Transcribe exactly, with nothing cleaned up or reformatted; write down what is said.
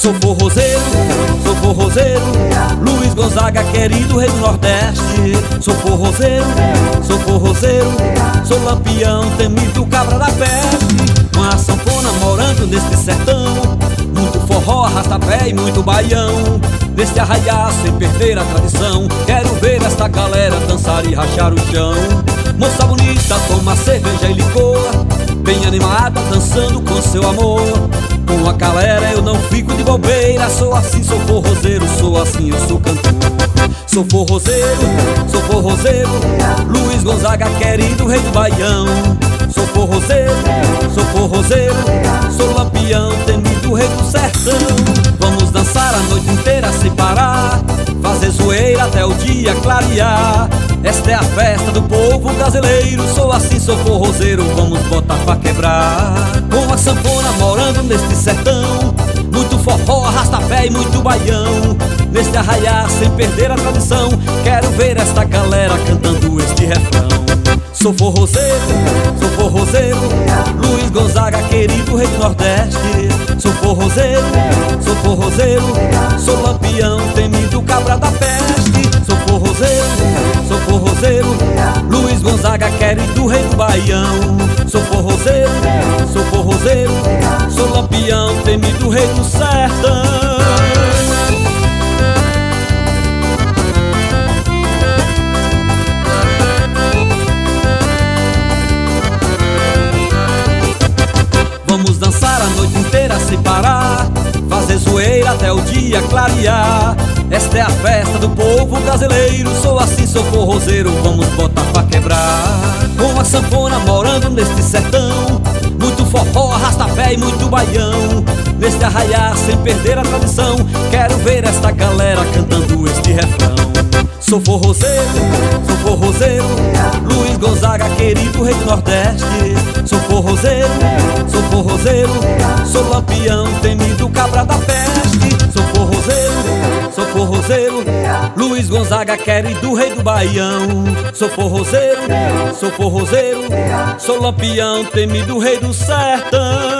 Sou forrozeiro, sou forrozeiro, Luiz Gonzaga, querido rei do Nordeste. Sou forrozeiro, sou forrozeiro, sou lampião, temido cabra da peste. Com a sanfona morando neste sertão, muito forró, arrasta-pé e muito baião. Neste arraiá sem perder a tradição, quero ver esta galera dançar e rachar o chão. Moça bonita, toma cerveja e licor, bem animada, dançando com seu amor. Com a galera eu não fico de bobeira, sou assim, sou forrozeiro, sou assim, eu sou cantor. Sou forrozeiro, sou forrozeiro, Luiz Gonzaga, querido rei do Baião. Sou forrozeiro, sou forrozeiro, sou lampião, temido rei do sertão. Vamos dançar a noite inteira sem parar, fazer zoeira até o dia clarear. Esta é a festa do povo brasileiro, sou assim, sou forrozeiro, vamos botar pra quebrar. Com a sanfona morando neste sertão, muito forró, arrasta-pé e muito baião. Neste arraiá sem perder a tradição, quero ver esta galera cantando este refrão. Sou forrozeiro, sou forrozeiro, Luiz Gonzaga, querido rei do Nordeste. Sou forrozeiro, sou forrozeiro, sou lampião, temido cabra da peste. Sou forrozeiro, sou forrozeiro, Luiz Gonzaga, querido rei do Baião. Sou forrozeiro, sou forrozeiro, sou lampião, temido rei do sertão. Vamos dançar a noite inteira sem parar, fazer zoeira até o dia clarear. Esta é a festa do povo brasileiro, sou assim, sou forrozeiro, vamos botar pra quebrar. Com a sanfona morando neste sertão, muito forró, arrasta-pé e muito baião. Neste arraiá sem perder a tradição, quero ver esta galera cantando este refrão. Sou forrozeiro, sou forrozeiro, Luiz Gonzaga, querido rei do Nordeste. Sou forrozeiro, sou forrozeiro, sou lampião, temido cabra da peste. Sou forrozeiro, sou forrozeiro, Luiz Gonzaga, querido rei do Baião. Sou forrozeiro, sou forrozeiro, sou lampião, temido rei do sertão.